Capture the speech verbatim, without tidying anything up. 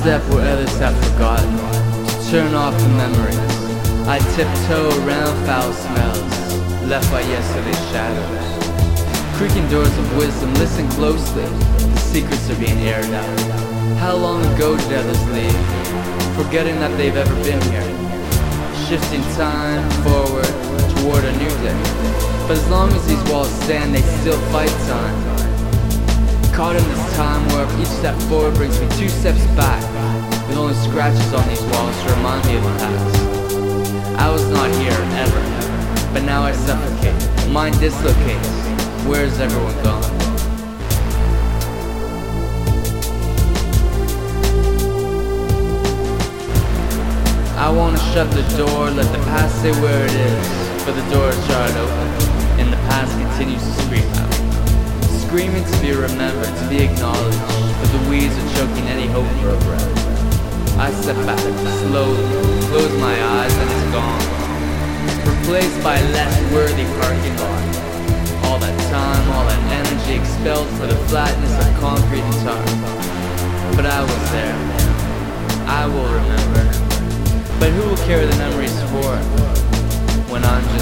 step where others have forgotten, to turn off the memories. I tiptoe around foul smells left by yesterday's shadows. Creaking doors of wisdom, listen closely, the secrets are being aired out. How long ago did others leave, forgetting that they've ever been here? Shifting time forward toward a new day. But as long as these walls stand, they still fight time. Caught in this time warp, each step forward brings me two steps back, with only scratches on these walls to remind me of the past. I was not here, ever, but now I suffocate. Mind dislocates. Where's everyone gone? I wanna shut the door, let the past say where it is, but the door is jarred open, and the past continues to scream out. Screaming to be remembered, to be acknowledged, but the weeds are choking any hope for a breath. I step back, slowly, close my eyes, and it's gone. Replaced by a less worthy parking lot. All that time, all that energy expelled for the flatness of concrete and tar. But I was there. I will remember. But who will carry the memories for when I'm